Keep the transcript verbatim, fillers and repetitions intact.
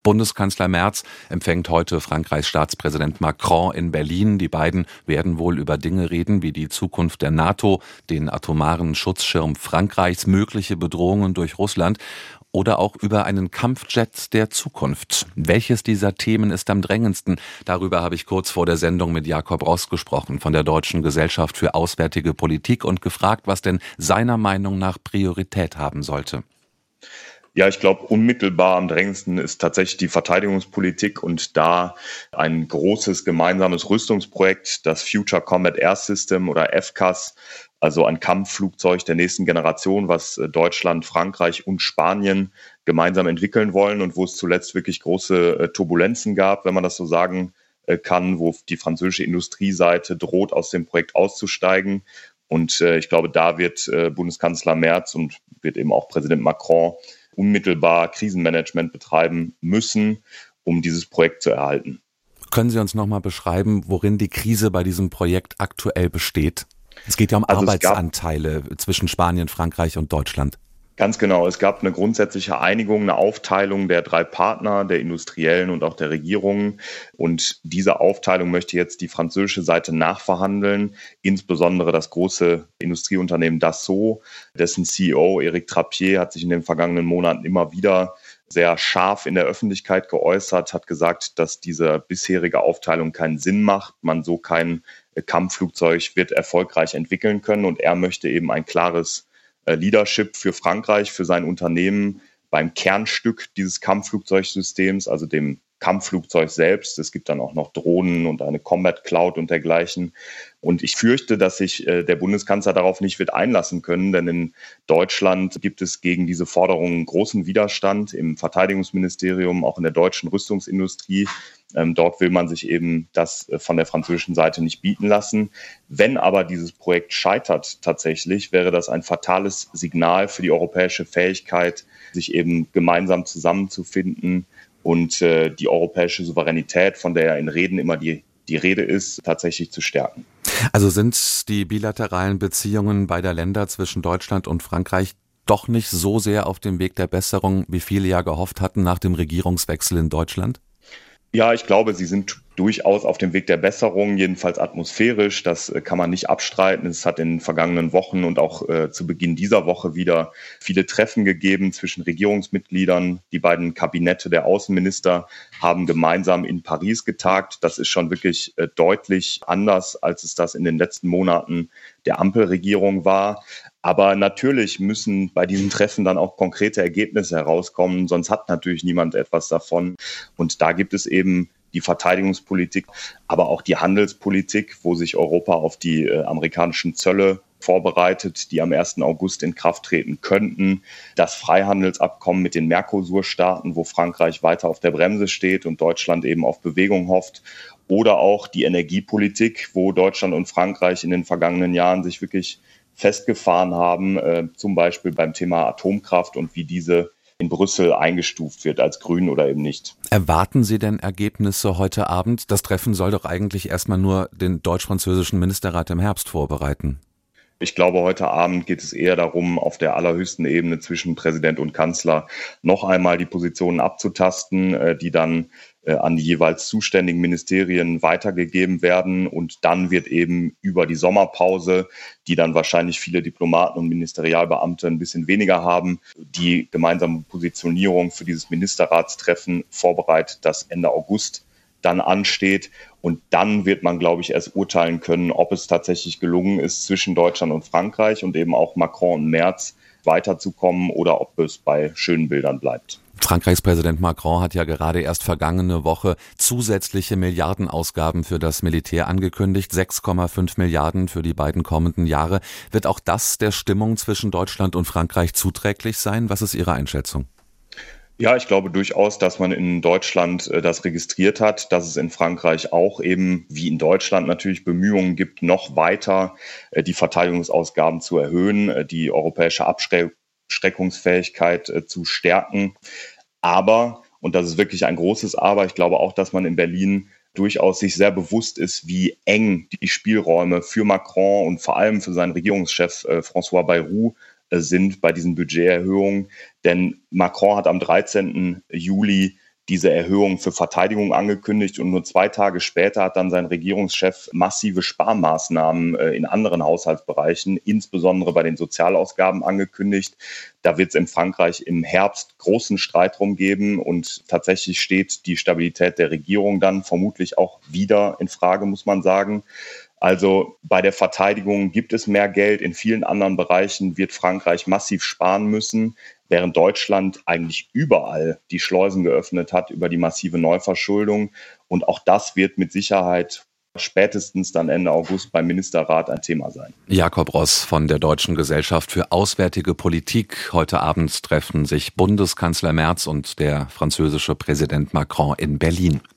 Bundeskanzler Merz empfängt heute Frankreichs Staatspräsident Macron in Berlin. Die beiden werden wohl über Dinge reden wie die Zukunft der NATO, den atomaren Schutzschirm Frankreichs, mögliche Bedrohungen durch Russland oder auch über einen Kampfjet der Zukunft. Welches dieser Themen ist am drängendsten? Darüber habe ich kurz vor der Sendung mit Jakob Ross gesprochen von der Deutschen Gesellschaft für Auswärtige Politik und gefragt, was denn seiner Meinung nach Priorität haben sollte. Ja, ich glaube, unmittelbar am drängendsten ist tatsächlich die Verteidigungspolitik und da ein großes gemeinsames Rüstungsprojekt, das Future Combat Air System oder F C A S, also ein Kampfflugzeug der nächsten Generation, was Deutschland, Frankreich und Spanien gemeinsam entwickeln wollen und wo es zuletzt wirklich große Turbulenzen gab, wenn man das so sagen kann, wo die französische Industrieseite droht, aus dem Projekt auszusteigen. Und ich glaube, da wird Bundeskanzler Merz und wird eben auch Präsident Macron unmittelbar Krisenmanagement betreiben müssen, um dieses Projekt zu erhalten. Können Sie uns nochmal beschreiben, worin die Krise bei diesem Projekt aktuell besteht? Es geht ja um also Arbeitsanteile zwischen Spanien, Frankreich und Deutschland. Ganz genau. Es gab eine grundsätzliche Einigung, eine Aufteilung der drei Partner, der Industriellen und auch der Regierungen. Und diese Aufteilung möchte jetzt die französische Seite nachverhandeln, insbesondere das große Industrieunternehmen Dassault, dessen C E O Eric Trappier hat sich in den vergangenen Monaten immer wieder sehr scharf in der Öffentlichkeit geäußert, hat gesagt, dass diese bisherige Aufteilung keinen Sinn macht, man so kein Kampfflugzeug wird erfolgreich entwickeln können und er möchte eben ein klares Leadership für Frankreich, für sein Unternehmen beim Kernstück dieses Kampfflugzeugsystems, also dem Kampfflugzeug selbst. Es gibt dann auch noch Drohnen und eine Combat Cloud und dergleichen. Und ich fürchte, dass sich äh, der Bundeskanzler darauf nicht wird einlassen können, denn in Deutschland gibt es gegen diese Forderungen großen Widerstand im Verteidigungsministerium, auch in der deutschen Rüstungsindustrie. Ähm, dort will man sich eben das äh, von der französischen Seite nicht bieten lassen. Wenn aber dieses Projekt scheitert tatsächlich, wäre das ein fatales Signal für die europäische Fähigkeit, sich eben gemeinsam zusammenzufinden und äh, die europäische Souveränität, von der ja in Reden immer die, die Rede ist, tatsächlich zu stärken. Also sind die bilateralen Beziehungen beider Länder zwischen Deutschland und Frankreich doch nicht so sehr auf dem Weg der Besserung, wie viele ja gehofft hatten nach dem Regierungswechsel in Deutschland? Ja, ich glaube, sie sind durchaus auf dem Weg der Besserung, jedenfalls atmosphärisch. Das äh, kann man nicht abstreiten. Es hat in den vergangenen Wochen und auch äh, zu Beginn dieser Woche wieder viele Treffen gegeben zwischen Regierungsmitgliedern. Die beiden Kabinette der Außenminister haben gemeinsam in Paris getagt. Das ist schon wirklich äh, deutlich anders, als es das in den letzten Monaten der Ampelregierung war. Aber natürlich müssen bei diesen Treffen dann auch konkrete Ergebnisse herauskommen, sonst hat natürlich niemand etwas davon. Und da gibt es eben die Verteidigungspolitik, aber auch die Handelspolitik, wo sich Europa auf die äh, amerikanischen Zölle vorbereitet, die am ersten August in Kraft treten könnten. Das Freihandelsabkommen mit den Mercosur-Staaten, wo Frankreich weiter auf der Bremse steht und Deutschland eben auf Bewegung hofft. Oder auch die Energiepolitik, wo Deutschland und Frankreich in den vergangenen Jahren sich wirklich festgefahren haben, äh, zum Beispiel beim Thema Atomkraft und wie diese in Brüssel eingestuft wird als grün oder eben nicht. Erwarten Sie denn Ergebnisse heute Abend? Das Treffen soll doch eigentlich erstmal nur den deutsch-französischen Ministerrat im Herbst vorbereiten. Ich glaube, heute Abend geht es eher darum, auf der allerhöchsten Ebene zwischen Präsident und Kanzler noch einmal die Positionen abzutasten, die dann an die jeweils zuständigen Ministerien weitergegeben werden. Und dann wird eben über die Sommerpause, die dann wahrscheinlich viele Diplomaten und Ministerialbeamte ein bisschen weniger haben, die gemeinsame Positionierung für dieses Ministerratstreffen vorbereitet, das Ende August dann ansteht. Und dann wird man, glaube ich, erst urteilen können, ob es tatsächlich gelungen ist, zwischen Deutschland und Frankreich und eben auch Macron und Merz weiterzukommen oder ob es bei schönen Bildern bleibt. Frankreichs Präsident Macron hat ja gerade erst vergangene Woche zusätzliche Milliardenausgaben für das Militär angekündigt, sechs Komma fünf Milliarden für die beiden kommenden Jahre. Wird auch das der Stimmung zwischen Deutschland und Frankreich zuträglich sein? Was ist Ihre Einschätzung? Ja, ich glaube durchaus, dass man in Deutschland äh, das registriert hat, dass es in Frankreich auch eben wie in Deutschland natürlich Bemühungen gibt, noch weiter äh, die Verteidigungsausgaben zu erhöhen, äh, die europäische Abschreckungsfähigkeit äh, zu stärken. Aber, und das ist wirklich ein großes Aber, ich glaube auch, dass man in Berlin durchaus sich sehr bewusst ist, wie eng die Spielräume für Macron und vor allem für seinen Regierungschef äh, François Bayrou sind bei diesen Budgeterhöhungen. Denn Macron hat am dreizehnten Juli diese Erhöhung für Verteidigung angekündigt und nur zwei Tage später hat dann sein Regierungschef massive Sparmaßnahmen in anderen Haushaltsbereichen, insbesondere bei den Sozialausgaben, angekündigt. Da wird es in Frankreich im Herbst großen Streit drum geben und tatsächlich steht die Stabilität der Regierung dann vermutlich auch wieder in Frage, muss man sagen. Also bei der Verteidigung gibt es mehr Geld. In vielen anderen Bereichen wird Frankreich massiv sparen müssen, während Deutschland eigentlich überall die Schleusen geöffnet hat über die massive Neuverschuldung. Und auch das wird mit Sicherheit spätestens dann Ende August beim Ministerrat ein Thema sein. Jakob Ross von der Deutschen Gesellschaft für Auswärtige Politik. Heute Abend treffen sich Bundeskanzler Merz und der französische Präsident Macron in Berlin.